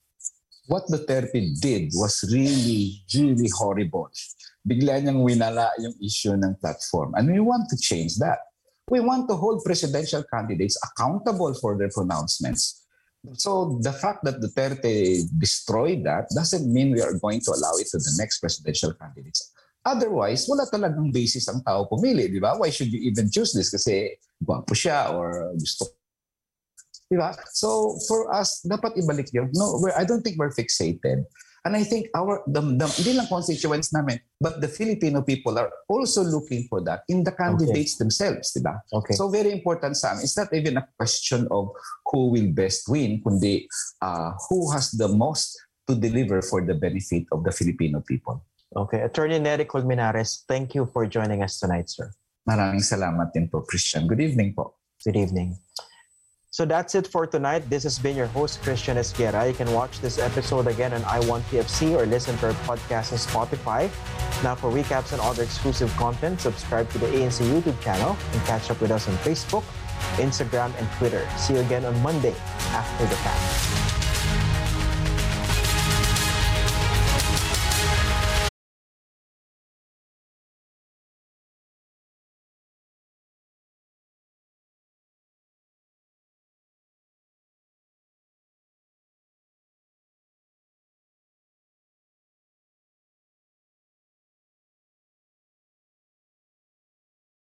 What Duterte did was really, really horrible. Bigla niyang winala yung issue ng platform. And we want to change that. We want to hold presidential candidates accountable for their pronouncements. So the fact that Duterte destroyed that doesn't mean we are going to allow it to the next presidential candidates. Otherwise, wala talagang basis ang tao pumili, di ba? Why should you even choose this? Kasi gwapo siya or gusto. Di ba? So for us, dapat ibalik yun. No, we're, I don't think we're fixated. And I think our, the, the, hindi lang constituents namin, but the Filipino people are also looking for that in the candidates okay. themselves, di ba? Okay. So very important sa amin. It's not even a question of who will best win, kundi uh, who has the most to deliver for the benefit of the Filipino people. Okay. Attorney Nery Colmenares, thank you for joining us tonight, sir. Maraming salamat din po, Christian. Good evening po. Good evening. So that's it for tonight. This has been your host, Christian Esguerra. You can watch this episode again on I Want T F C or listen to our podcast on Spotify. Now for recaps and other exclusive content, subscribe to the A N C YouTube channel and catch up with us on Facebook, Instagram, and Twitter. See you again on Monday after the fact.